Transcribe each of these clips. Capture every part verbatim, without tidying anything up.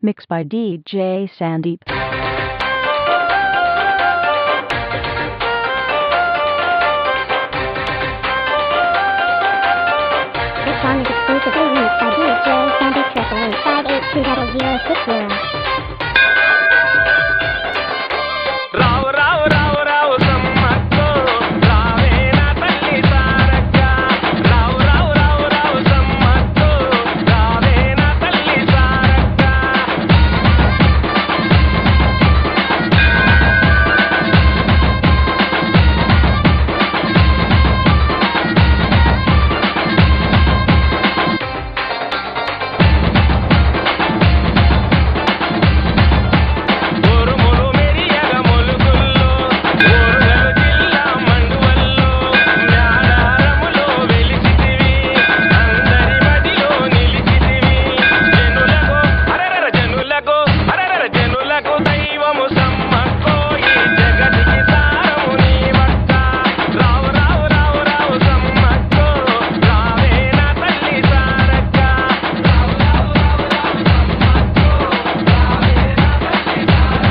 Mixed by D J Sandeep. This song is exclusively remixed by D J Sandeep triple eight five eight two zero zero six zero. రావు రావు రావు రావు సమ్మక్కో రావే నా తల్లి సారక్క రావు రావు రావు రావు సమ్మక్కో రావే నా తల్లి సారక్క ఊరుములు మెరియగ మొలుగుల్లో ఊరుగలు జిల్లా మండువల్లో జ్ఞానారములో వెలిసితివి అందరి మదిలో నిలిచితివి జనులకు అరరర జనులకు అరరర జనులకు దైవము సమ్మక్కో ఈ జగతికి సారము నీవక్క రావు రావు రావు రావు సమ్మక్కో రావే నా తల్లి సారక్క రావు రావు రావు రావు సమ్మక్కో రావే నా తల్లి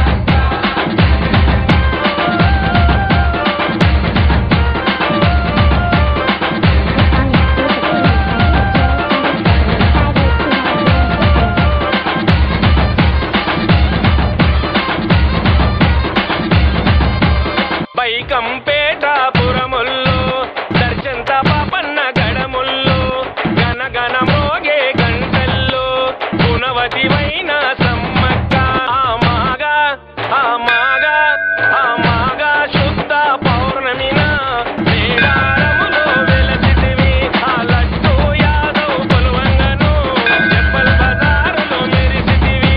బైకంపేట పురముల్లో దర్శంత పాపన్న గడముల్లో గనగన మోగే గంటల్లో గుణవతివైన సమ్మక్క ఆ మాగా ఆ మాగా ఆ మాగా శుద్ధ పౌర్ణమిన మేడారములో వెలసితివి ఆ లడ్డు యాదవ్ కొలువంగను చెప్పల్ బజారులో మెరిసితివి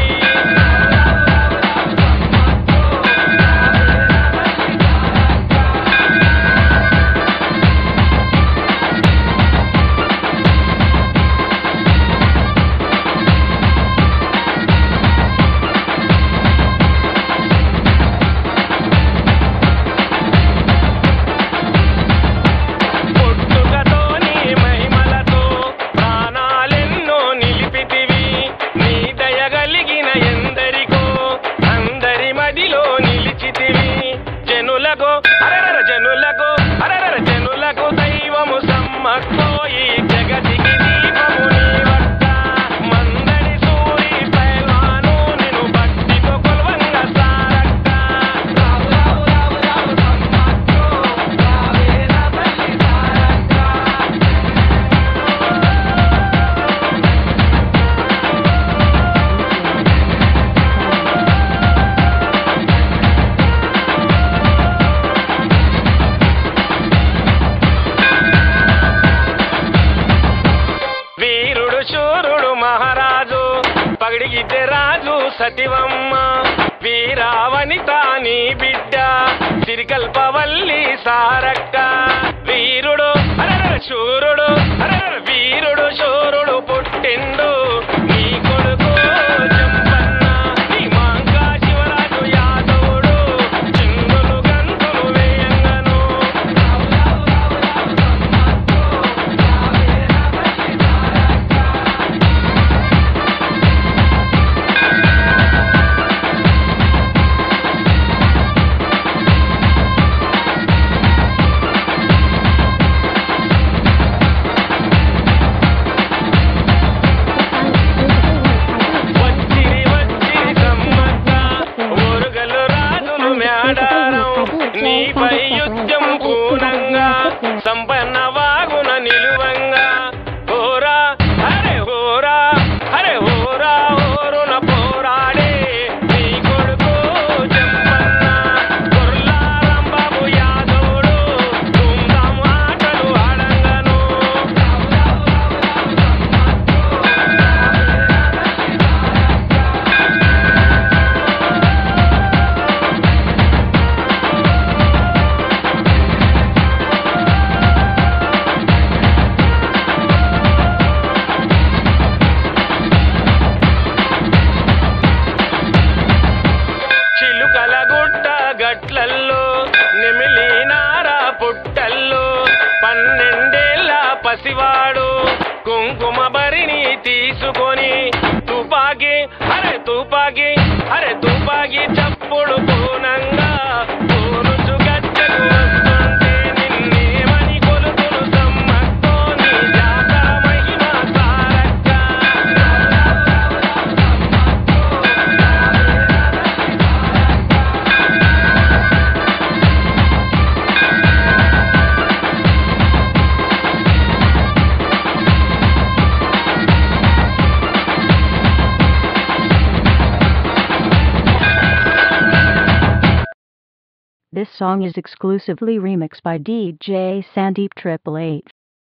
పుట్టుకతోని మహిమలతో ప్రాణాలెన్నో నిలిపితివి నీ దయగలిగిన ఎందరికో అందరి మదిలో నిలిచితివి జనులకు అరరర జనులకు అరరర జనులకు దైవము సమ్మక్కో ఈ జగతికి దీపము నీవక్క మందడి సూరి పైల్వాను నిన్ను భక్తితో కొలువంగ సారక్క రావు రావు రావు రావు సమ్మక్కో రావే నా తల్లి సారక్క వీరుడు శూరుడు మహారాజు పగిడిగిద్దె రాజు సతివమ్మ వీరావనిత నీ బిడ్డ సిరికల్పవల్లి సారక్క వీరుడు అరర శూరుడు అరర వీరుడు శూరుడు పుట్టిండు నీ కొడుకు జంపన్న నీ మాంకా శివరాజు యాదవుడు చిందులు గంతులు వేయంగను రావు రావు రావు రావు సమ్మక్కో రావే నా తల్లి సారక్క వచ్చిరి వచ్చిరి సమ్మక్క ఊరుగలు రాజులు మేడారం నీపై యుద్ధం పూనంగా సంపన్న వాగున నిలువంగా హోరా అరే హోరా అరే హోరా హోరున పోరాడే నీ కొడుకు జంపన్న గొర్లారం బాబు యాదవుడు ధూమ్ధాం ఆటలు ఆడంగను రావు రావు రావు రావు సమ్మక్కో రావే నా తల్లి సారక్క చిలుకల గుట్ట గట్లల్లో నెమిలి నార పుట్టల్లో పన్నెండేళ్ల పసివాడు కుంకుమ భరిని తీసుకొని తుపాకి అరే తుపాకి తుపాకి అరే తుపాకి చప్పుడు పూనంగా పూనుచు గట్టెకు వస్తుంటే నిన్నేమని కొలుతులు సమ్మక్కో నీ జాతర మహిమ Sarakka. This song is exclusively remixed by D J Sandeep Triple H.